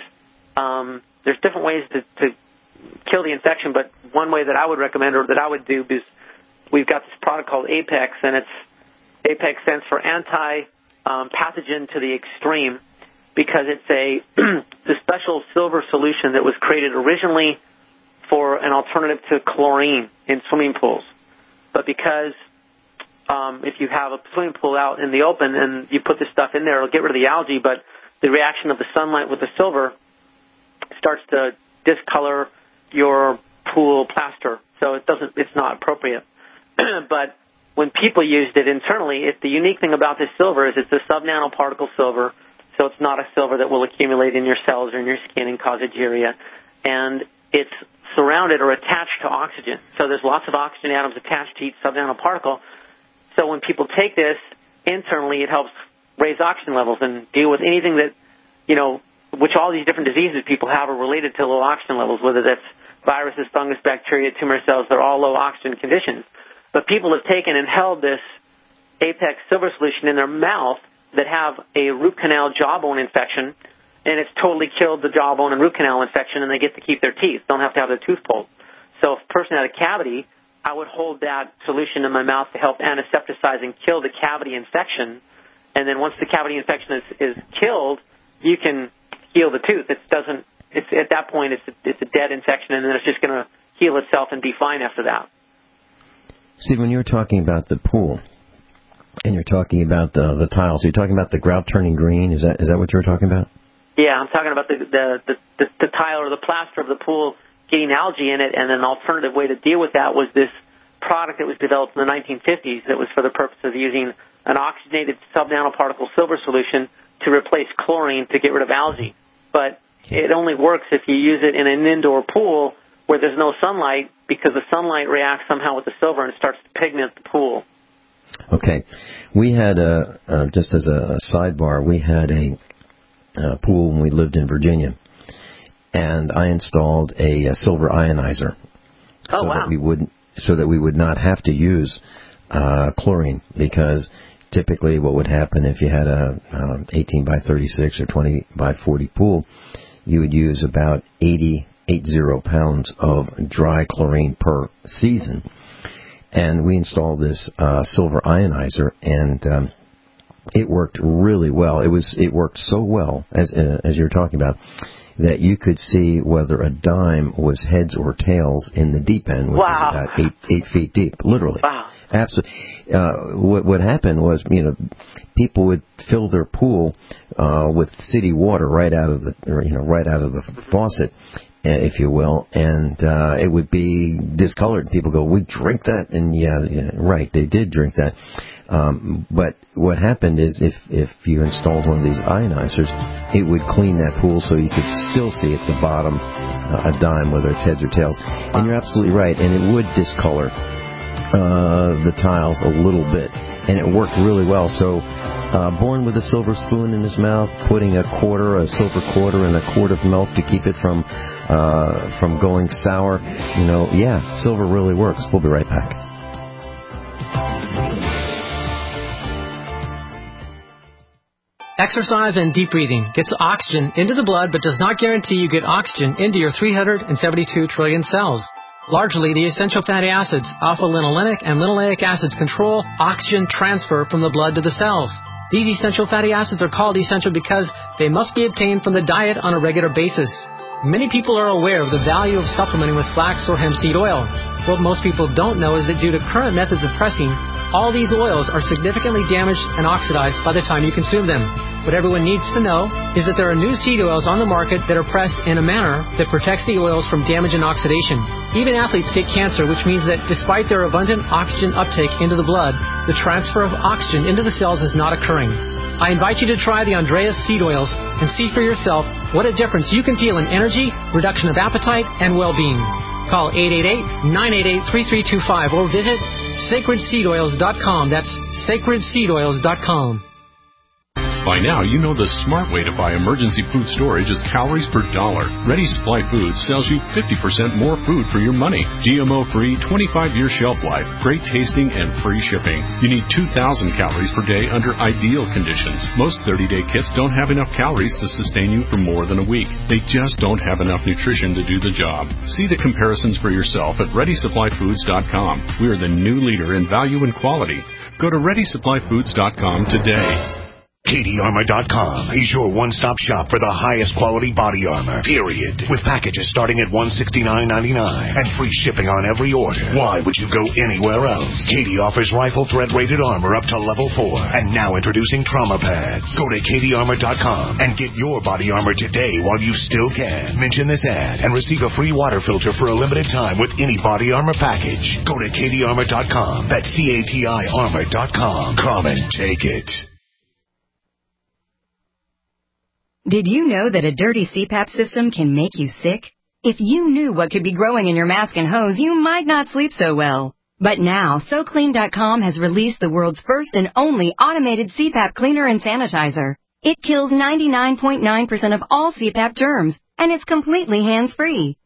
um, there's different ways to, to kill the infection, but one way that I would recommend or that I would do is we've got this product called Apex, and it's Apex stands for anti-pathogen um, to the extreme because it's a the special silver solution that was created originally for an alternative to chlorine in swimming pools. But because um, if you have a swimming pool out in the open and you put this stuff in there, it'll get rid of the algae, but the reaction of the sunlight with the silver starts to discolor your pool plaster, so it doesn't. It's not appropriate. But when people used it internally, it, the unique thing about this silver is it's a subnanoparticle silver, so it's not a silver that will accumulate in your cells or in your skin and cause ageria, and it's surrounded or attached to oxygen. So there's lots of oxygen atoms attached to each subnanoparticle. So when people take this internally, it helps raise oxygen levels and deal with anything that, you know, which all these different diseases people have are related to low oxygen levels, whether that's viruses, fungus, bacteria, tumor cells, they're all low oxygen conditions. But people have taken and held this Apex silver solution in their mouth that have a root canal jawbone infection, and it's totally killed the jawbone and root canal infection, and they get to keep their teeth, don't have to have their tooth pulled. So if a person had a cavity, I would hold that solution in my mouth to help antisepticize and kill the cavity infection. And then once the cavity infection is, is killed, you can heal the tooth. It doesn't. it's at that point it's a, it's a dead infection, and then it's just going to heal itself and be fine after that. Steve, when you were talking about the pool, and you're talking about uh, the tiles, you're talking about the grout turning green. Is that is that what you were talking about? Yeah, I'm talking about the the, the, the, the tile or the plaster of the pool getting algae in it, and an alternative way to deal with that was this product that was developed in the nineteen fifties that was for the purpose of using an oxygenated subnanoparticle silver solution to replace chlorine to get rid of algae. But it only works if you use it in an indoor pool where there's no sunlight, because the sunlight reacts somehow with the silver and starts to pigment the pool. Okay. We had, a, uh, just as a sidebar, we had a uh, pool when we lived in Virginia, and I installed a, a silver ionizer. Oh, so wow. That we wouldn't, so that we would not have to use uh, chlorine, because typically what would happen if you had a um, eighteen by thirty-six or twenty by forty pool, you would use about eighty, eighty pounds of dry chlorine per season. And we installed this uh, silver ionizer, and um, it worked really well. It was it worked so well, as uh, as you were talking about, that you could see whether a dime was heads or tails in the deep end, which wow. is about eight eight feet deep, literally. Wow. Absolutely. Uh, what what happened was, you know, people would fill their pool uh, with city water right out of the, or, you know, right out of the faucet, if you will, and uh, it would be discolored. People go, "We drink that," and yeah, yeah, right, they did drink that. Um, but what happened is, if if you installed one of these ionizers, it would clean that pool so you could still see at the bottom uh, a dime, whether it's heads or tails. And you're absolutely right, and it would discolor uh, the tiles a little bit, and it worked really well. So. Uh, born with a silver spoon in his mouth, putting a quarter, a silver quarter, in a quart of milk to keep it from uh, from going sour. You know, yeah, silver really works. We'll be right back. Exercise and deep breathing gets oxygen into the blood, but does not guarantee you get oxygen into your three hundred seventy-two trillion cells. Largely, the essential fatty acids, alpha-linolenic and linoleic acids, control oxygen transfer from the blood to the cells. These essential fatty acids are called essential because they must be obtained from the diet on a regular basis. Many people are aware of the value of supplementing with flax or hemp seed oil. What most people don't know is that due to current methods of pressing, all these oils are significantly damaged and oxidized by the time you consume them. What everyone needs to know is that there are new seed oils on the market that are pressed in a manner that protects the oils from damage and oxidation. Even athletes get cancer, which means that despite their abundant oxygen uptake into the blood, the transfer of oxygen into the cells is not occurring. I invite you to try the Andreas seed oils and see for yourself what a difference you can feel in energy, reduction of appetite, and well-being. Call eight eight eight, nine eight eight, three three two five or visit sacred seed oils dot com. That's sacred seed oils dot com. By now, you know the smart way to buy emergency food storage is calories per dollar. Ready Supply Foods sells you fifty percent more food for your money. G M O-free, twenty-five year shelf life, great tasting, and free shipping. You need two thousand calories per day under ideal conditions. Most thirty day kits don't have enough calories to sustain you for more than a week. They just don't have enough nutrition to do the job. See the comparisons for yourself at ready supply foods dot com. We are the new leader in value and quality. Go to ready supply foods dot com today. Katie Armor dot com is your one-stop shop for the highest quality body armor, period. With packages starting at one hundred sixty-nine ninety-nine and free shipping on every order. Why would you go anywhere else? Katie offers rifle threat rated armor up to level four. And now introducing trauma pads. Go to Katie Armor dot com and get your body armor today while you still can. Mention this ad and receive a free water filter for a limited time with any body armor package. Go to Katie Armor dot com. That's C A T I Armor dot com. Come and take it. Did you know that a dirty C PAP system can make you sick? If you knew what could be growing in your mask and hose, you might not sleep so well. But now, So Clean dot com has released the world's first and only automated C PAP cleaner and sanitizer. It kills ninety-nine point nine percent of all C PAP germs, and it's completely hands-free.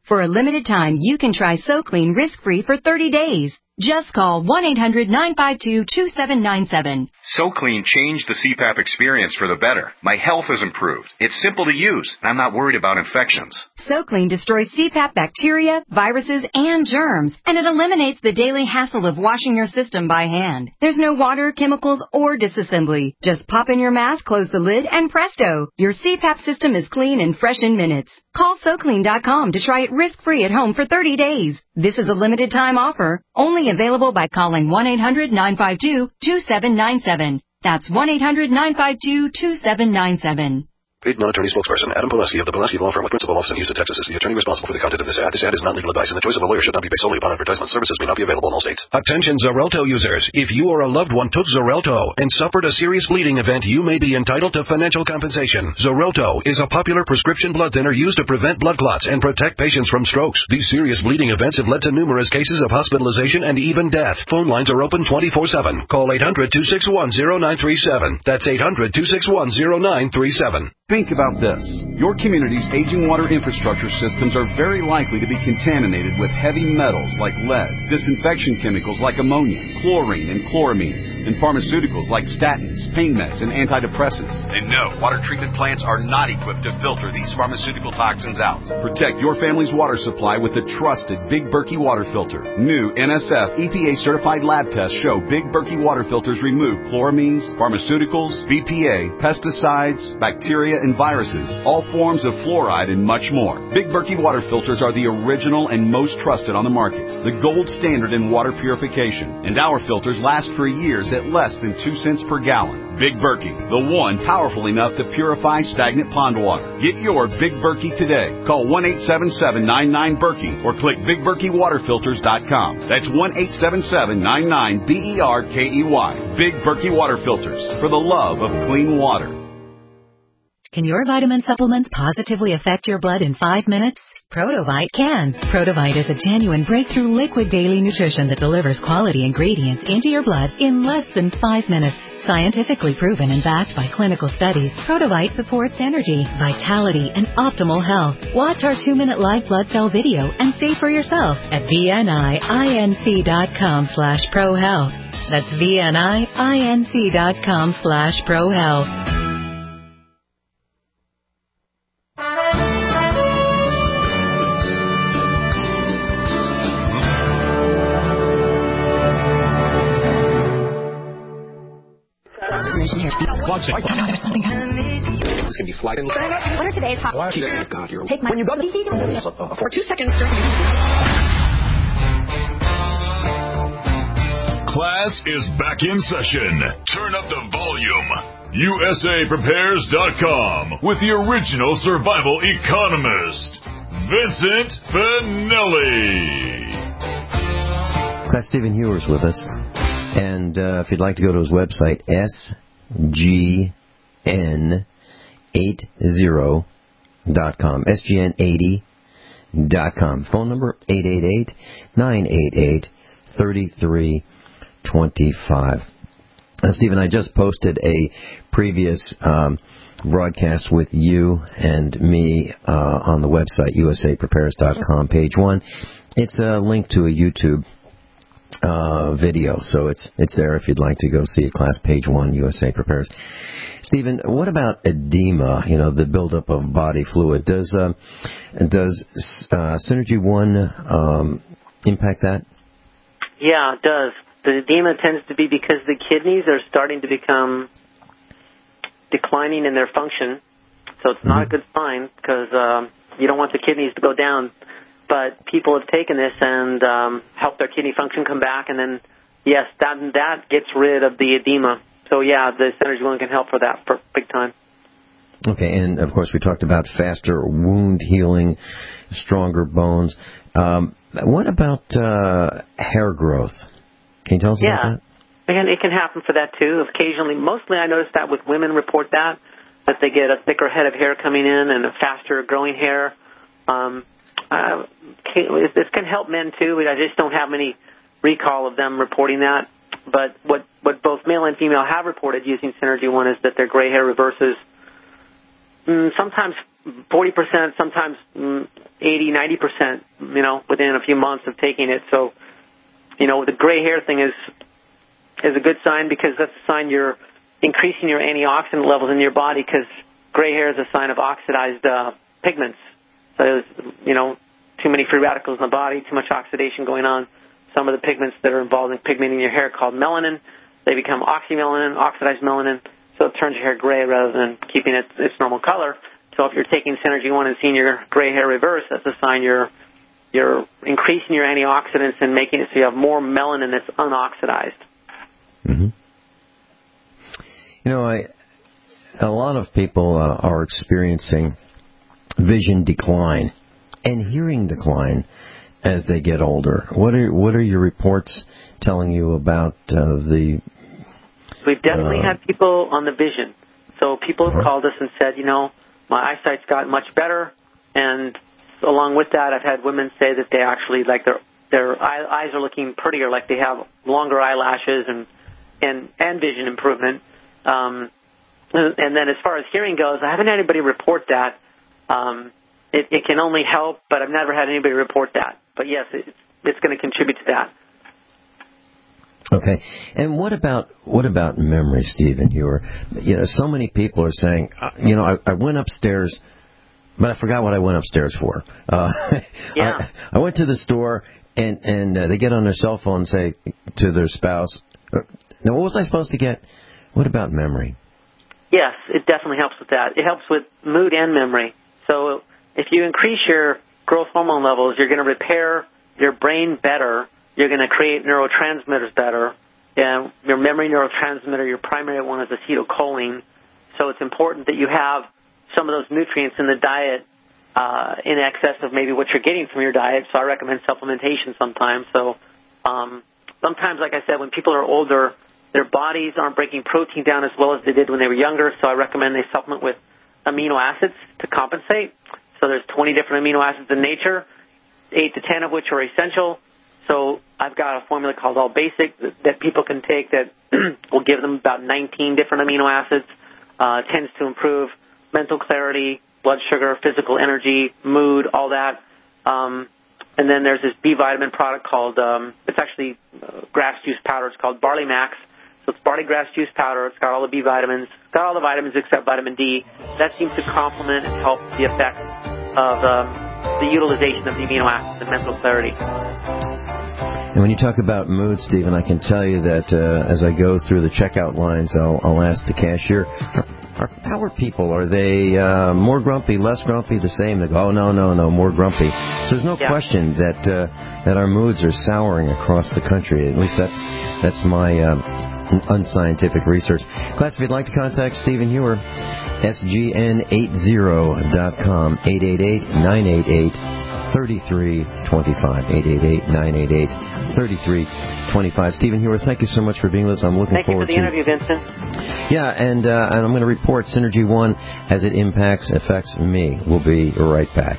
For a limited time, you can try SoClean risk-free for thirty days. Just call one eight hundred nine five two two seven nine seven. SoClean changed the C PAP experience for the better. My health has improved. It's simple to use, and I'm not worried about infections. SoClean destroys C PAP bacteria, viruses, and germs, and it eliminates the daily hassle of washing your system by hand. There's no water, chemicals, or disassembly. Just pop in your mask, close the lid, and presto! Your C PAP system is clean and fresh in minutes. Call So Clean dot com to try it risk-free at home for thirty days. This is a limited-time offer, only available by calling one eight hundred nine five two two seven nine seven. That's one eight hundred nine five two two seven nine seven. Paid non-attorney spokesperson Adam Pileski of the Pileski Law Firm with principal office in Houston, Texas is the attorney responsible for the content of this ad. This ad is not legal advice, and the choice of a lawyer should not be based solely upon advertisement. Services may not be available in all states. Attention Xarelto users. If you or a loved one took Xarelto and suffered a serious bleeding event, you may be entitled to financial compensation. Xarelto is a popular prescription blood thinner used to prevent blood clots and protect patients from strokes. These serious bleeding events have led to numerous cases of hospitalization and even death. Phone lines are open twenty-four seven. Call eight hundred two six one zero nine three seven. That's eight hundred two six one zero nine three seven. Think about this. Your community's aging water infrastructure systems are very likely to be contaminated with heavy metals like lead, disinfection chemicals like ammonia, chlorine and chloramines, and pharmaceuticals like statins, pain meds, and antidepressants. And no, water treatment plants are not equipped to filter these pharmaceutical toxins out. Protect your family's water supply with the trusted Big Berkey water filter. New N S F E P A-certified lab tests show Big Berkey water filters remove chloramines, pharmaceuticals, B P A, pesticides, bacteria, and viruses, all forms of fluoride, and much more. Big Berkey water filters are the original and most trusted on the market, the gold standard in water purification, and our filters last for years at less than two cents per gallon. Big Berkey, the one powerful enough to purify stagnant pond water. Get your Big Berkey today. Call one eight seven seven nine nine Berkey or click big berkey water filters dot com. That's one eight seven seven nine nine B E R K E Y. Big Berkey water filters, for the love of clean water. Can your vitamin supplements positively affect your blood in five minutes? Protovite can. Protovite is a genuine breakthrough liquid daily nutrition that delivers quality ingredients into your blood in less than five minutes. Scientifically proven and backed by clinical studies, Protovite supports energy, vitality, and optimal health. Watch our two-minute live blood cell video and see for yourself at V N I I N C dot com slash pro health. That's V N I I N C dot com slash pro health. There's something happening. It's going to be sliding. What are today's hot? Oh, God, you're... Take my... When you go to the... For two seconds... Class is back in session. Turn up the volume. U S A Prepares dot com with the original survival economist, Vincent Finelli. Class Stephen Hewer's with us. And uh, if you'd like to go to his website, S G N eighty dot com. S G N eighty dot com. Phone number eight eight eight, nine eight eight, three three two five. Uh, Stephen, I just posted a previous um, broadcast with you and me uh, on the website, U S A Prepares dot com, page one. It's a link to a YouTube uh, video, so it's it's there if you'd like to go see it. Class page one, U S A Prepares. Stephen, what about edema? You know, the buildup of body fluid. Does uh, does uh, Synergy One um, impact that? Yeah, it does. The edema tends to be because the kidneys are starting to become declining in their function, so it's not a good sign because um, you don't want the kidneys to go down. But people have taken this and um, helped their kidney function come back, and then, yes, that that gets rid of the edema. So, yeah, the Synergy One can help for that for big time. Okay, and, of course, we talked about faster wound healing, stronger bones. Um, what about uh, hair growth? Can you tell us yeah. about that? Again, it can happen for that, too. Occasionally, mostly I notice that with women report that, that they get a thicker head of hair coming in and a faster growing hair. Um, uh, this can help men, too. I just don't have any recall of them reporting that. But what, what both male and female have reported using Synergy One is that their gray hair reverses mm, sometimes forty percent, sometimes eighty, ninety percent, you know, within a few months of taking it. So, you know, the gray hair thing is is a good sign because that's a sign you're increasing your antioxidant levels in your body because gray hair is a sign of oxidized uh, pigments. So, there's, you know, too many free radicals in the body, too much oxidation going on. Some of the pigments that are involved in pigmenting your hair called melanin, they become oxymelanin, oxidized melanin, so it turns your hair gray rather than keeping it its normal color. So if you're taking Synergy one and seeing your gray hair reverse, that's a sign you're you're increasing your antioxidants and making it so you have more melanin that's unoxidized. Mm-hmm. You know, I, a lot of people uh, are experiencing vision decline and hearing decline as they get older. What are what are your reports telling you about uh, the... We've definitely uh, had people on the vision. So people have uh-huh. called us and said, you know, my eyesight's gotten much better, and along with that, I've had women say that they actually, like, their their eye, eyes are looking prettier, like they have longer eyelashes and and, and vision improvement. Um, and then as far as hearing goes, I haven't had anybody report that. Um, it, it can only help, but I've never had anybody report that. But, yes, it, it's going to contribute to that. Okay, and what about what about memory, Stephen? You were, you know, so many people are saying, uh, you know, I, I went upstairs, but I forgot what I went upstairs for. Uh, yeah. I, I went to the store, and and uh, they get on their cell phone and say to their spouse, "Now, what was I supposed to get?" What about memory? Yes, it definitely helps with that. It helps with mood and memory. So if you increase your growth hormone levels, you're going to repair your brain better. You're going to create neurotransmitters better. And your memory neurotransmitter, your primary one is acetylcholine. So it's important that you have some of those nutrients in the diet uh, in excess of maybe what you're getting from your diet. So I recommend supplementation sometimes. So um, sometimes, like I said, when people are older, their bodies aren't breaking protein down as well as they did when they were younger. So I recommend they supplement with amino acids to compensate. So there's twenty different amino acids in nature, eight to ten of which are essential. So I've got a formula called All Basic that people can take that will give them about nineteen different amino acids. Uh, tends to improve mental clarity, blood sugar, physical energy, mood, all that. Um, and then there's this B vitamin product called, um, it's actually uh, grass juice powder. It's called Barley Max. So it's barley grass juice powder. It's got all the B vitamins. It's got all the vitamins except vitamin D. That seems to complement and help the effect of um, the utilization of the amino acids and mental clarity. And when you talk about mood, Stephen, I can tell you that uh, as I go through the checkout lines, I'll, I'll ask the cashier, are, are how are people? Are they uh, more grumpy, less grumpy, the same? They go, oh, no, no, no, more grumpy. So there's no yeah. question that uh, that our moods are souring across the country. At least that's that's my uh, unscientific research. Class, if you'd like to contact Stephen Hewer, S G N eighty dot com, eight eight eight, nine eight eight, three three two five, eight eight eight, nine eight eight, three three two five. Stephen Hewer, thank you so much for being with us. I'm looking thank forward to... Thank you for the to... interview, Vincent. Yeah, and, uh, and I'm going to report Synergy one as it impacts, affects me. We'll be right back.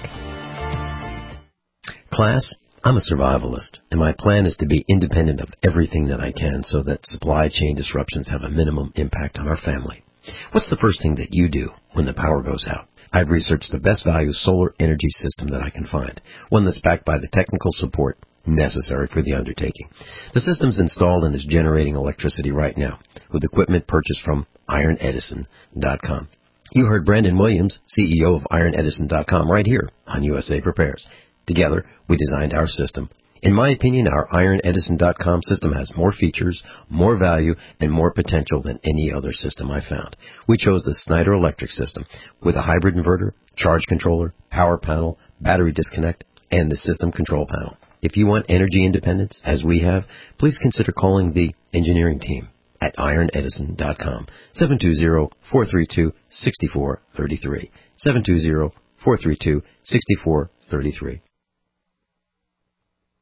Class, I'm a survivalist, and my plan is to be independent of everything that I can so that supply chain disruptions have a minimum impact on our family. What's the first thing that you do when the power goes out? I've researched the best value solar energy system that I can find, one that's backed by the technical support necessary for the undertaking. The system's installed and is generating electricity right now with equipment purchased from Iron Edison dot com. You heard Brandon Williams, C E O of Iron Edison dot com, right here on U S A Prepares. Together, we designed our system. In my opinion, our Iron Edison dot com system has more features, more value, and more potential than any other system I found. We chose the Snyder Electric system with a hybrid inverter, charge controller, power panel, battery disconnect, and the system control panel. If you want energy independence, as we have, please consider calling the engineering team at Iron Edison dot com, seven two zero, four three two, six four three three, seven two zero, four three two, six four three three. In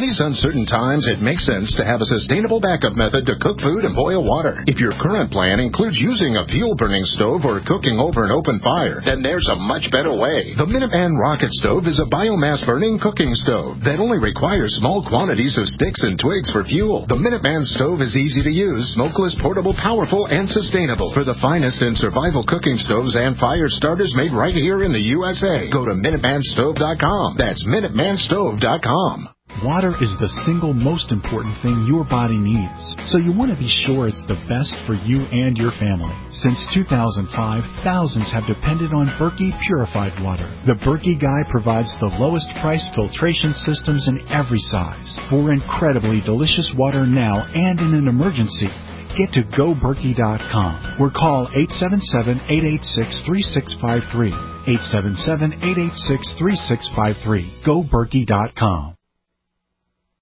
these uncertain times, it makes sense to have a sustainable backup method to cook food and boil water. If your current plan includes using a fuel-burning stove or cooking over an open fire, then there's a much better way. The Minuteman Rocket Stove is a biomass-burning cooking stove that only requires small quantities of sticks and twigs for fuel. The Minuteman Stove is easy to use, smokeless, portable, powerful, and sustainable. For the finest in survival cooking stoves and fire starters made right here in the U S A, go to Minuteman Stove dot com. That's Minuteman Stove dot com. Water is the single most important thing your body needs, so you want to be sure it's the best for you and your family. Since two thousand five, thousands have depended on Berkey purified water. The Berkey Guy provides the lowest priced filtration systems in every size. For incredibly delicious water now and in an emergency, get to go berkey dot com or call eight seven seven, eight eight six, three six five three. eight seven seven, eight eight six, three six five three. go berkey dot com.